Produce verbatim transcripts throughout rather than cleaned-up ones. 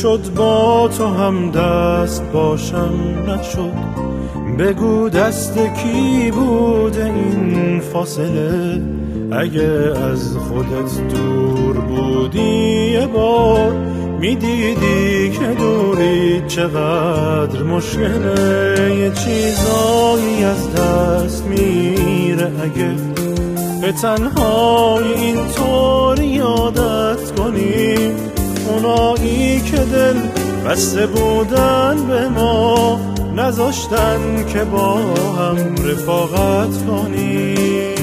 شد با تو هم دست باشم نشد. بگو دست کی بوده این فاصله؟ اگه از خودت دور بودی یه بار میدیدی که دوری چقدر مشکله. یه چیزایی از دست میره اگه به تنهایی اینطور یادت کنیم. اونایی که دل بسته بودن به ما نذاشتن که با هم رفاقت کنیم.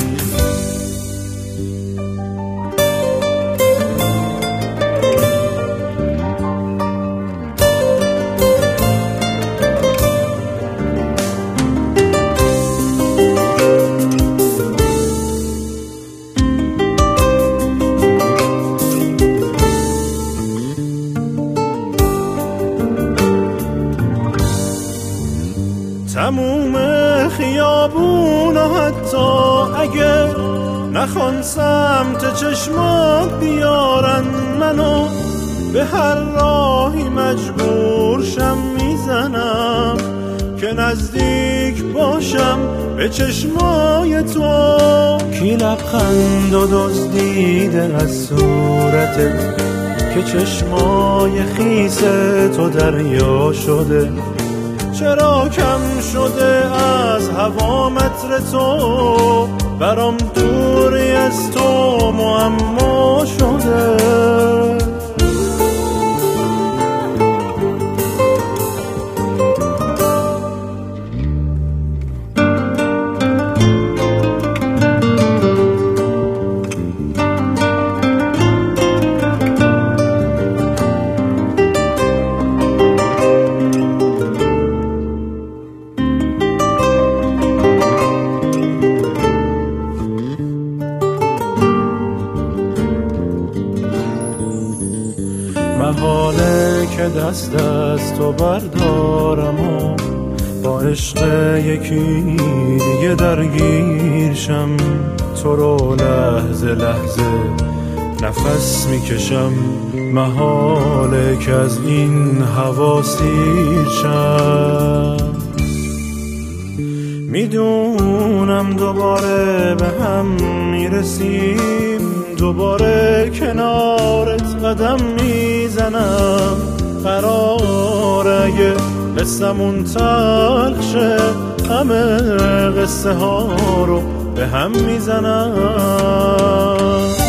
تموم خیابون و حتی اگه نخوان سمت چشمات بیارن منو، به هر راهی مجبور شم میزنم که نزدیک باشم به چشمای تو. کی لبخند و دزدیده از صورتت که چشمای خیس تو دریا شده؟ چرا کم شده از هوا متر تو؟ برام دوری از تو معما شده. محاله که دست از تو بردارم و با عشق یکی دیگه درگیرشم. تو رو لحظه لحظه نفس میکشم، محاله که از این هوا سیرشم. میدونم دوباره به هم میرسیم، دوباره کنارت قدم میزنم. قرار اگه قصمون تلخ شه، همه قصه ها رو به هم میزنم.